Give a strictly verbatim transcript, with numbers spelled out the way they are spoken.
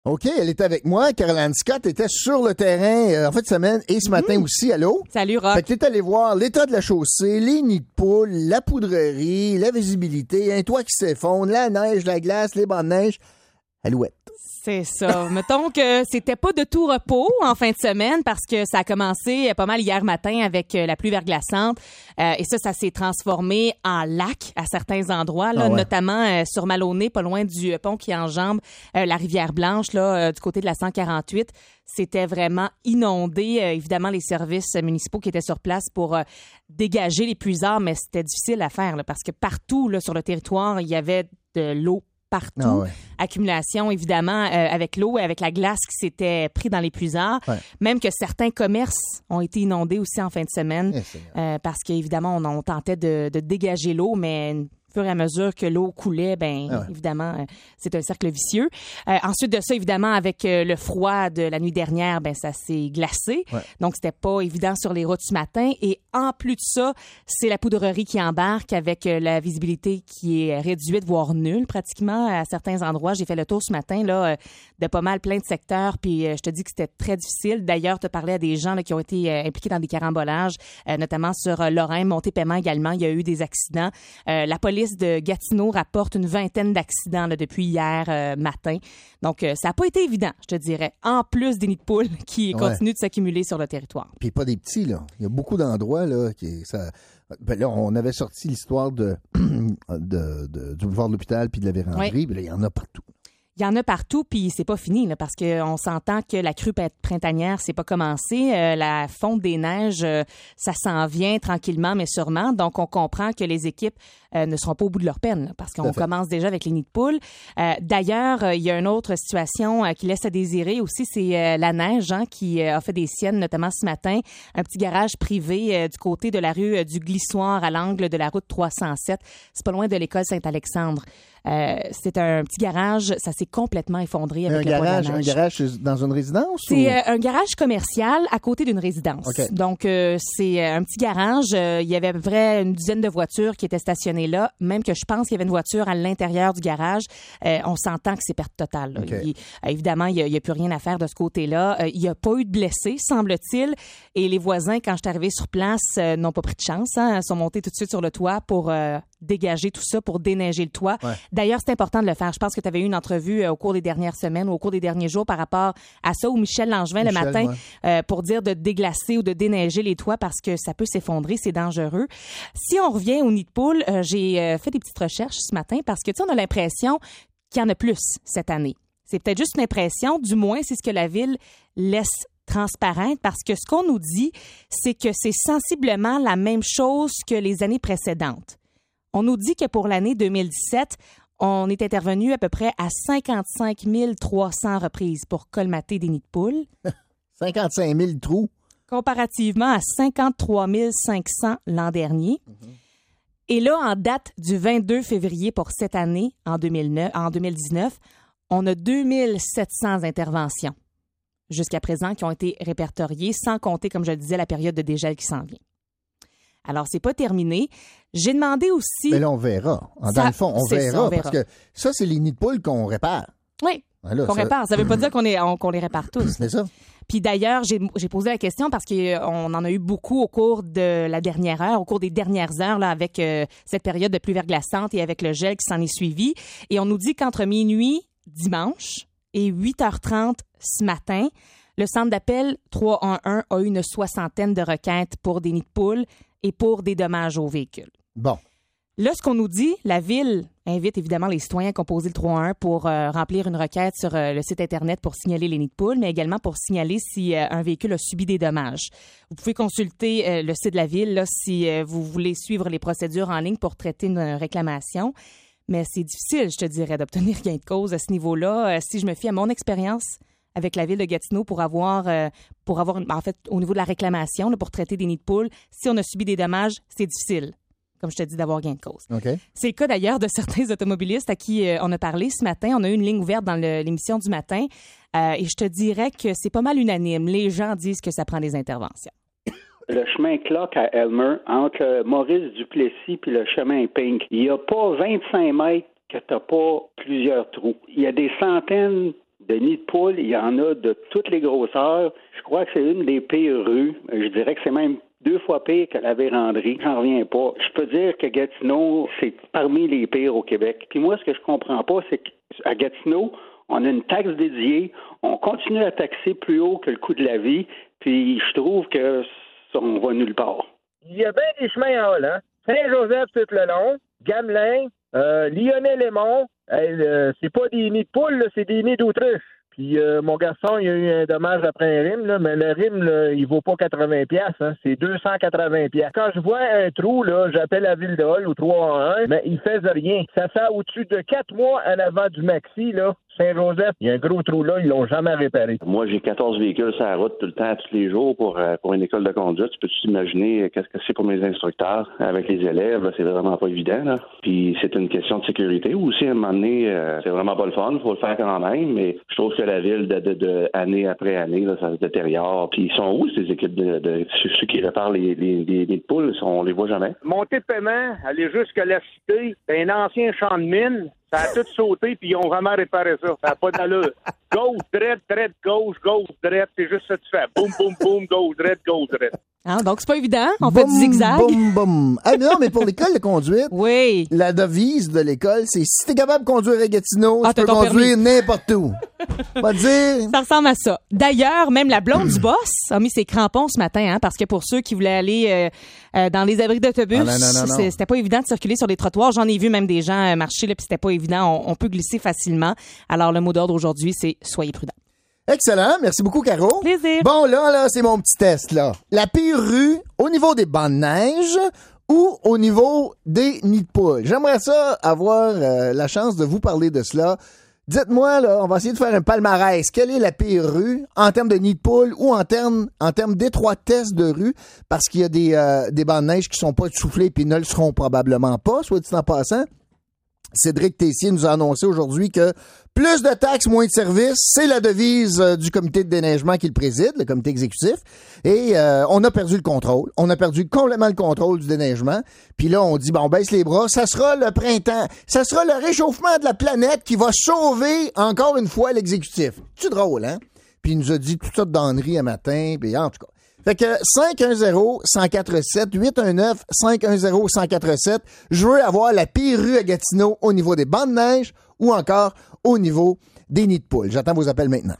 OK, elle est avec moi. Caroline Scott était sur le terrain euh, en fin de semaine et ce matin mmh. aussi. Allô? Salut, Rock. Fait que t'es allé voir l'état de la chaussée, les nids de poules, la poudrerie, la visibilité, un toit qui s'effondre, la neige, la glace, les bancs de neige. Alouette. C'est ça. Mettons que c'était pas de tout repos en fin de semaine parce que ça a commencé pas mal hier matin avec la pluie verglaçante. Euh, et ça, ça s'est transformé en lac à certains endroits, là, ah ouais. notamment euh, sur Maloney, pas loin du pont qui enjambe euh, la rivière Blanche, là, euh, du côté de la cent quarante-huit. C'était vraiment inondé. Euh, évidemment, les services municipaux qui étaient sur place pour euh, dégager les puisards, mais c'était difficile à faire là, parce que partout là, sur le territoire, il y avait de l'eau partout. Ah ouais. Accumulation, évidemment, euh, avec l'eau et avec la glace qui s'était pris dans les puisards. Ouais. Même que certains commerces ont été inondés aussi en fin de semaine yes, euh, parce qu'évidemment, on, on tentait de, de dégager l'eau, mais au fur et à mesure que l'eau coulait, ben ah ouais. évidemment, euh, c'est un cercle vicieux. Euh, ensuite de ça, évidemment, avec euh, le froid de la nuit dernière, ben ça s'est glacé. Ouais. Donc, c'était pas évident sur les routes ce matin. Et en plus de ça, c'est la poudrerie qui embarque avec euh, la visibilité qui est réduite, voire nulle pratiquement à certains endroits. J'ai fait le tour ce matin là, euh, de pas mal plein de secteurs, puis euh, je te dis que c'était très difficile. D'ailleurs, tu parlais à des gens là, qui ont été euh, impliqués dans des carambolages, euh, notamment sur euh, Lorrain, Montée-Paiement également. Il y a eu des accidents. Euh, la police de Gatineau rapporte une vingtaine d'accidents là, depuis hier euh, matin. Donc, euh, ça n'a pas été évident, je te dirais. En plus des nids de poules qui ouais. continuent de s'accumuler sur le territoire. Puis pas des petits, là. Il y a beaucoup d'endroits, là, qui... Ça... Ben là, on avait sorti l'histoire de, de, de, du boulevard de l'hôpital puis de la véranderie. Oui. Ben là, il y en a partout. Il y en a partout, puis c'est pas fini, là, parce qu'on s'entend que la crue printanière, c'est pas commencé. Euh, la fonte des neiges, euh, ça s'en vient tranquillement, mais sûrement. Donc, on comprend que les équipes euh, ne seront pas au bout de leur peine, là, parce qu'on commence déjà avec les nids de poules. Euh, d'ailleurs, euh, il y a une autre situation euh, qui laisse à désirer aussi, c'est euh, la neige hein, qui euh, a fait des siennes, notamment ce matin. Un petit garage privé euh, du côté de la rue euh, du Glissoir à l'angle de la route trois cent sept. C'est pas loin de l'école Saint-Alexandre. Euh, c'est un petit garage, ça s'est complètement effondré avec un le garage, poids de la neige. Un garage dans une résidence? C'est ou? euh, un garage commercial à côté d'une résidence. Okay. Donc, euh, c'est un petit garage. Euh, il y avait à peu près une dizaine de voitures qui étaient stationnées là. Même que je pense qu'il y avait une voiture à l'intérieur du garage. Euh, on s'entend que c'est perte totale. Là. Okay. Il, euh, évidemment, il n'y a, a plus rien à faire de ce côté-là. Euh, il n'y a pas eu de blessés, semble-t-il. Et les voisins, quand je suis arrivée sur place, euh, n'ont pas pris de chance. Hein, sont montés tout de suite sur le toit pour... Euh, dégager tout ça pour déneiger le toit. Ouais. D'ailleurs, c'est important de le faire. Je pense que tu avais eu une entrevue euh, au cours des dernières semaines ou au cours des derniers jours par rapport à ça, où Michel Langevin, Michel, le matin, ouais. euh, pour dire de déglacer ou de déneiger les toits parce que ça peut s'effondrer, c'est dangereux. Si on revient au nid de poule, euh, j'ai euh, fait des petites recherches ce matin parce que, tu sais, on a l'impression qu'il y en a plus cette année. C'est peut-être juste une impression, du moins, c'est ce que la Ville laisse transparente, parce que ce qu'on nous dit, c'est que c'est sensiblement la même chose que les années précédentes. On nous dit que pour l'année deux mille dix-sept, on est intervenu à peu près à cinquante-cinq mille trois cents reprises pour colmater des nids de poules. cinquante-cinq mille trous. Comparativement à cinquante-trois mille cinq cents l'an dernier. Mm-hmm. Et là, en date du vingt-deux février pour cette année, en, deux mille neuf, en deux mille dix-neuf, on a deux mille sept cents interventions jusqu'à présent qui ont été répertoriées, sans compter, comme je le disais, la période de dégel qui s'en vient. Alors, c'est pas terminé. J'ai demandé aussi... Mais là, on verra. Dans ça, le fond, on verra, ça, on verra. Parce que ça, c'est les nids de poules qu'on répare. Oui, là, qu'on ça... répare. Ça veut pas dire qu'on, est, on, qu'on les répare tous. C'est ça. Puis d'ailleurs, j'ai, j'ai posé la question parce qu'on en a eu beaucoup au cours de la dernière heure, au cours des dernières heures, là, avec euh, cette période de pluie verglaçante et avec le gel qui s'en est suivi. Et on nous dit qu'entre minuit, dimanche, et huit heures trente ce matin, le centre d'appel trois un un a eu une soixantaine de requêtes pour des nids de poules et pour des dommages aux véhicules. Bon. Là, ce qu'on nous dit, la Ville invite évidemment les citoyens à composer le trois un un pour euh, remplir une requête sur euh, le site Internet pour signaler les nids de poules, mais également pour signaler si euh, un véhicule a subi des dommages. Vous pouvez consulter euh, le site de la Ville là, si euh, vous voulez suivre les procédures en ligne pour traiter une euh, réclamation. Mais c'est difficile, je te dirais, d'obtenir gain de cause à ce niveau-là. Euh, si je me fie à mon expérience avec la Ville de Gatineau pour avoir, euh, pour avoir une, en fait, au niveau de la réclamation, là, pour traiter des nids de poules, si on a subi des dommages, c'est difficile, comme je te dis, d'avoir gain de cause. Okay. C'est le cas d'ailleurs de certains automobilistes à qui euh, on a parlé ce matin. On a eu une ligne ouverte dans le, l'émission du matin euh, et je te dirais que c'est pas mal unanime. Les gens disent que ça prend des interventions. Le chemin Clock à Elmer, entre Maurice Duplessis puis le chemin Pink, il n'y a pas vingt-cinq mètres que tu n'as pas plusieurs trous. Il y a des centaines de nids de poules, il y en a de toutes les grosseurs. Je crois que c'est une des pires rues. Je dirais que c'est même deux fois pire que la Vérandrie. J'en reviens pas. Je peux dire que Gatineau, c'est parmi les pires au Québec. Puis moi, ce que je comprends pas, c'est qu'à Gatineau, on a une taxe dédiée. On continue à taxer plus haut que le coût de la vie. Puis je trouve que ça, on va nulle part. Il y a bien des chemins en haut, hein? Saint-Joseph tout le long, Gamelin, euh, Lyonnais-Lémont, euh, c'est pas des nids de poules, là, c'est des nids d'autruche. Puis euh, mon garçon, il a eu un dommage après un rime, là, mais le rime, là, il vaut pas quatre-vingts piastres, hein, c'est deux cent quatre-vingts piastres. Quand je vois un trou, là, j'appelle la ville de Hall au trois un un, mais il faisait rien. Ça fait au-dessus de quatre mois en avant du Maxi, là. Saint-Joseph, il y a un gros trou là, ils l'ont jamais réparé. Moi, j'ai quatorze véhicules sur la route tout le temps, tous les jours pour, euh, pour une école de conduite. Tu peux t'imaginer qu'est-ce que c'est pour mes instructeurs avec les élèves? Là, c'est vraiment pas évident. Là. Puis c'est une question de sécurité. Aussi, à un moment donné, euh, c'est vraiment pas le fun. Il faut le faire quand même. Mais je trouve que la ville, de, de, de année après année, là, ça se détériore. Puis ils sont où, ces équipes de, de ceux qui réparent les, les, les, les poules? On les voit jamais. Montée de paiement, aller jusqu'à la cité, c'est un ancien champ de mine. Ça a tout sauté, puis ils ont vraiment réparé ça. Ça n'a pas d'allure. Gauche, droite, droite, gauche, gauche, droite. C'est juste ça que tu fais. Boum, boum, boum, gauche, droite, gauche, droite. Ah, donc, c'est pas évident. On boum, fait du zigzag. Boum, boum. Ah, non, mais pour l'école de conduite, oui. La devise de l'école, c'est si t'es capable de conduire à Gatineau, ah, tu peux conduire permis. N'importe où. Pas dire. Ça ressemble à ça. D'ailleurs, même la blonde du boss a mis ses crampons ce matin, hein, parce que pour ceux qui voulaient aller euh, euh, dans les abris d'autobus, ah, non, non, non, non. c'était pas évident de circuler sur les trottoirs. J'en ai vu même des gens marcher, là, puis c'était pas évident. On, on peut glisser facilement. Alors, le mot d'ordre aujourd'hui, c'est soyez prudents. Excellent. Merci beaucoup, Caro. Plaisir. Bon, là, là, c'est mon petit test, là. La pire rue au niveau des bancs de neige ou au niveau des nids de poules. J'aimerais ça avoir euh, la chance de vous parler de cela. Dites-moi, là, on va essayer de faire un palmarès. Quelle est la pire rue en termes de nid de poules ou en termes, en termes d'étroitesse de rue? Parce qu'il y a des, euh, des bancs de neige qui sont pas soufflés puis ne le seront probablement pas, soit dit en passant. Cédric Tessier nous a annoncé aujourd'hui que plus de taxes, moins de services, c'est la devise euh, du comité de déneigement qu'il préside, le comité exécutif. Et euh, on a perdu le contrôle. On a perdu complètement le contrôle du déneigement. Puis là, on dit, bon, on baisse les bras. Ça sera le printemps. Ça sera le réchauffement de la planète qui va sauver encore une fois l'exécutif. C'est drôle, hein? Puis il nous a dit toutes sortes d'enneries un matin. Puis en tout cas. Fait que cinq un zéro, un zéro quatre sept, huit un neuf, cinq un zéro, un zéro quatre sept. Je veux avoir la pire rue à Gatineau au niveau des bancs de neige ou encore au niveau des nids de poules. J'attends vos appels maintenant.